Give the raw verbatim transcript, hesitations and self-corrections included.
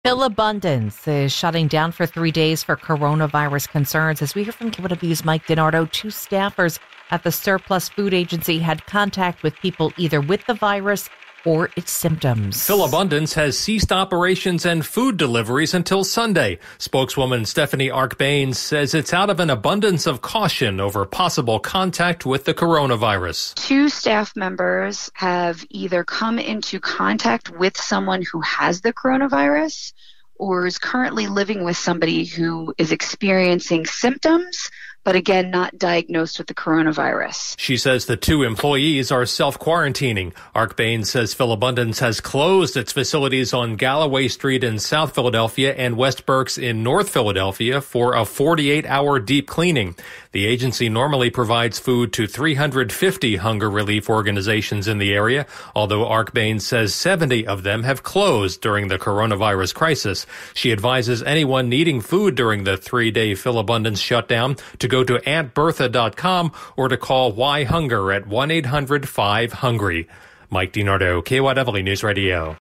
Philabundance is shutting down for three days for coronavirus concerns. As we hear from K Y W's Mike DiNardo, two staffers at the Surplus Food Agency had contact with people either with the virus or its symptoms. Philabundance has ceased operations and food deliveries until Sunday. Spokeswoman Stephanie Ark-Baines says it's out of an abundance of caution over possible contact with the coronavirus. Two staff members have either come into contact with someone who has the coronavirus or is currently living with somebody who is experiencing symptoms, but again, not diagnosed with the coronavirus. She says the two employees are self-quarantining. Ark-Baines says Philabundance has closed its facilities on Galloway Street in South Philadelphia and West Berks in North Philadelphia for a forty-eight hour deep cleaning. The agency normally provides food to three hundred fifty hunger relief organizations in the area, although Ark-Baines says seventy of them have closed during the coronavirus crisis. She advises anyone needing food during the three-day Philabundance shutdown to go to aunt bertha dot com or to call Y Hunger at one eight hundred five hungry. Mike DiNardo, K Y W News Radio.